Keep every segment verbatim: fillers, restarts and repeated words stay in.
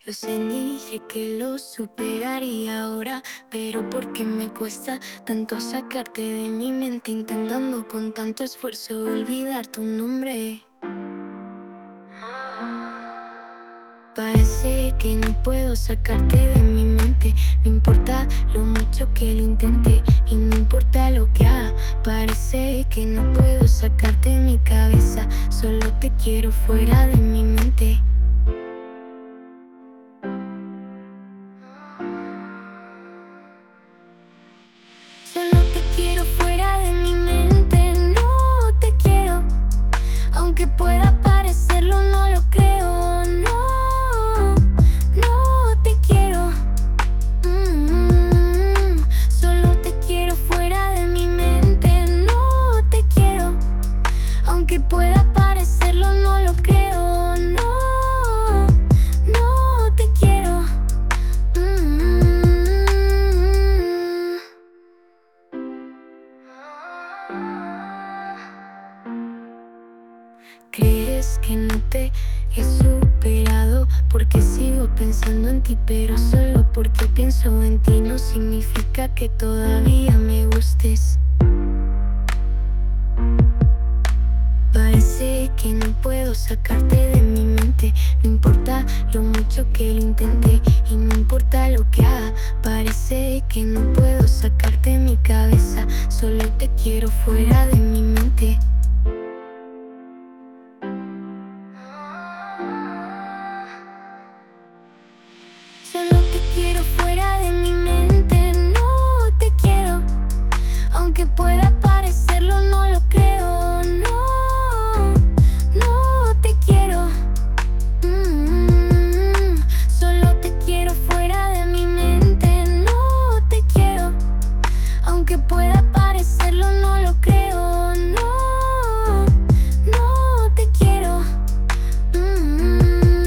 Yo sé, dije que lo superaría ahora, pero ¿por qué me cuesta tanto sacarte de mi mente? Intentando con tanto esfuerzo olvidar tu nombre. Parece que no puedo sacarte de mi mente. No importa lo mucho que lo intente y no importa lo que haga. Parece que no puedo sacarte de mi cabeza. Solo te quiero fuera de mi mente. Solo te quiero fuera de mi mente. No te quiero, aunque pueda parecerlo, no lo creo. No, no te quiero. Mm, Solo te quiero fuera de mi mente. No te quiero, aunque pueda parecerlo, no lo creo. No, no te quiero. Mm. ¿Crees que no te he superado? Porque sigo pensando en ti, pero solo porque pienso en ti no significa que todavía me gustes. Parece que no puedo sacarte de mi mente. No importa lo mucho que lo intente y no importa lo que haga. Parece que no puedo sacarte de mi cabeza. Solo te quiero fuera de mi mente. Solo te quiero fuera de mi mente. No te quiero, aunque pueda parecerlo, no lo creo. No, no te quiero. Mm, Solo te quiero fuera de mi mente. No te quiero, aunque pueda parecerlo, no lo creo. No, no te quiero. Mm.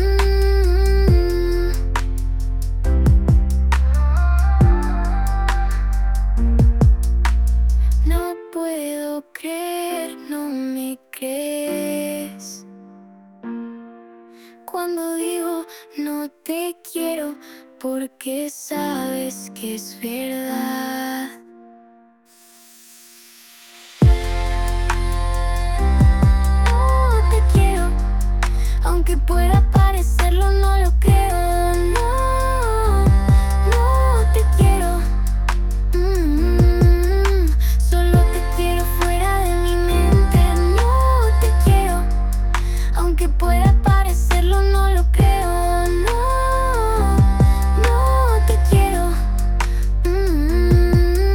No puedo creer, no me crees. Cuando digo no te quiero, porque sabes que es verdad. No te quiero, aunque pueda parecerlo, no lo creo. No, no te quiero. Mm, Solo te quiero fuera de mi mente. No te quiero, aunque pueda parecerlo, no lo creo. No, no te quiero. Mm,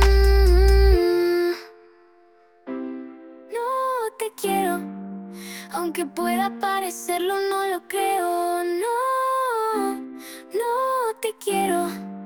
No te quiero, aunque pueda parecerlo, no lo creo. No, no te quiero.